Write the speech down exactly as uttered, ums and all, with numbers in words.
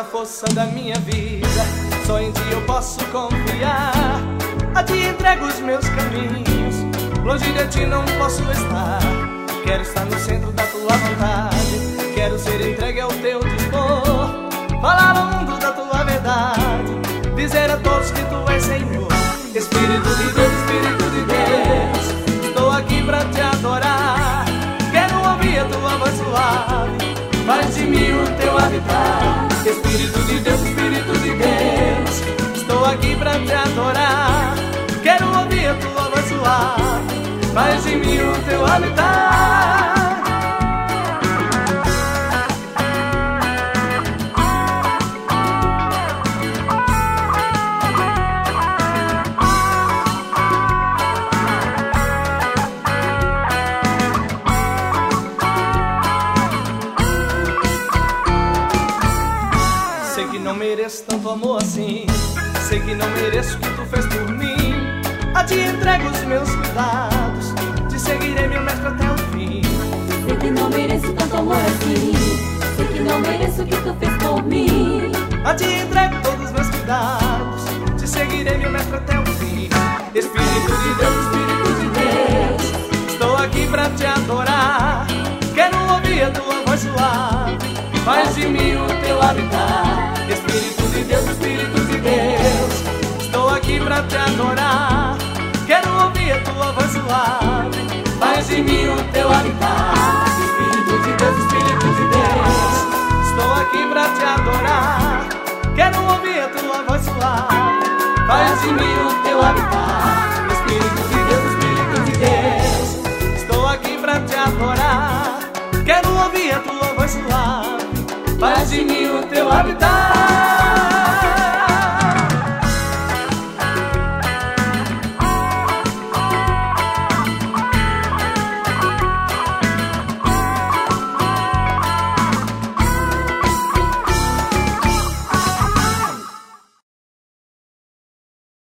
a força da minha vida, só em ti eu posso confiar. A ti entrego os meus caminhos, longe de ti não posso estar. Quero estar no centro da tua vontade, quero ser entregue ao teu dispor. Falar ao mundo da tua verdade, dizer a todos que tu és Senhor. Espírito de Deus, Espírito de Deus, estou aqui pra te adorar. Quero ouvir a tua voz suave, faz de mim o teu habitar. Espírito de Deus, Espírito de Deus, estou aqui pra te adorar. Quero ouvir a tua voz suave, faz de mim o teu habitar. Sei que não mereço tanto amor assim, sei que não mereço o que tu fez por mim. A ti entrego os meus cuidados, te seguirei, meu mestre, até o fim. Sei que não mereço tanto amor assim, sei que não mereço o que tu fez por mim. A ti entrego todos os meus cuidados, te seguirei, meu mestre, até o fim. Espírito de Deus, Espírito de Deus, estou aqui pra te adorar. Quero ouvir a tua voz suave, faz de mim o teu habitar. Espírito de Deus, Espírito de Deus, estou aqui pra te adorar. Quero ouvir a tua voz suave, faz de mim o teu habitar. Espírito de Deus, Espírito de Deus, estou aqui pra te adorar. Quero ouvir a tua voz suave, faz de mim o teu habitar.